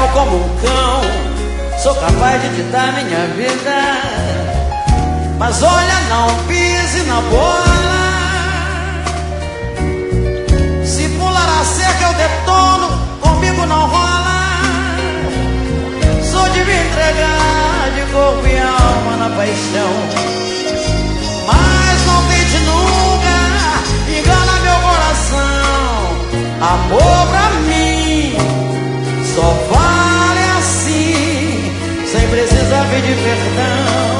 como um cão, sou capaz de te dar minha vida. Mas olha, não pise na bola. Se pular a cerca eu detono, comigo não rola. Sou de me entregar de corpo e alma na paixão. Mas não tente nunca enganar meu coração. Amor pra mim só vale assim, sem precisar pedir perdão.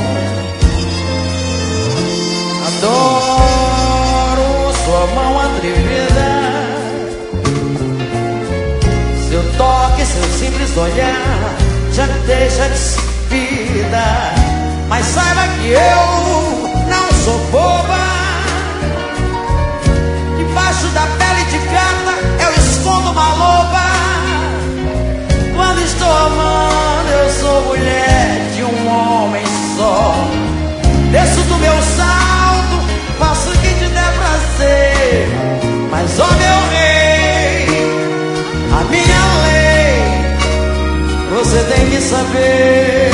Adoro sua mão atrevida, seu toque, seu simples olhar já me deixa despida. Mas saiba que eu não sou boba. Debaixo da pele de gata eu escondo uma loba. Quando estou amando eu sou mulher de um homem só. Desço do meu salto, faço o que te der prazer. Mas ó meu rei, a minha lei você tem que saber.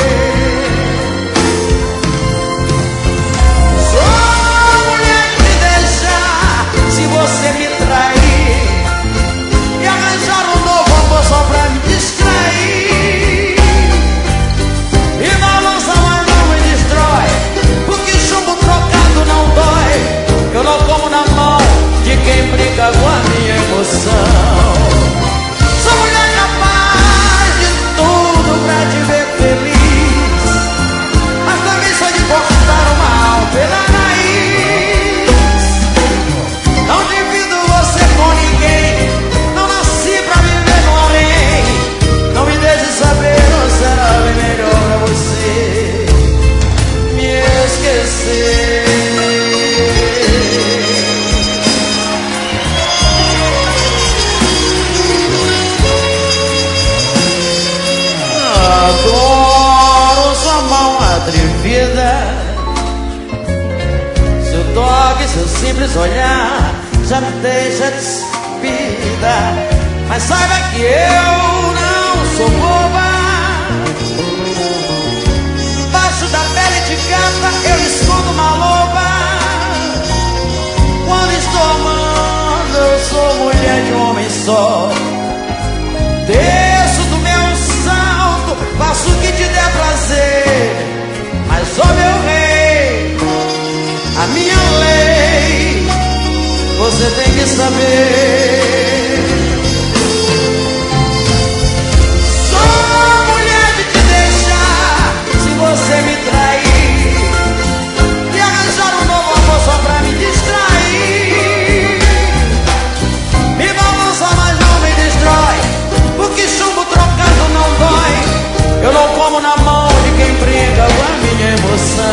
Você me trair e arranjar um novo amor só pra me distrair. E balança, mas não me destrói, porque chumbo trocado não dói. Eu não como na mão de quem brinca com a minha emoção. Sou mulher capaz de tudo pra te ver feliz, mas também sou de cortar o mal pela raiz. Não divido você com ninguém, não nasci pra viver no além. Não me deixe saber, não será bem melhor pra você me esquecer. Adoro sua mão atrevida, seu toque, seu simples olhar já me deixa despida. Mas saiba que eu não sou boba. Debaixo da pele de gata eu escondo uma loba. Quando estou amando eu sou mulher de um homem só. Desço do meu salto, faço o que te der prazer. Mas ó meu rei, a minha lei você tem que saber. Sou mulher de te deixar se você me trair e arranjar um novo amor só pra me distrair. Me balança, mas não me destrói, porque chumbo trocado não dói. Eu não como na mão de quem briga com a minha emoção.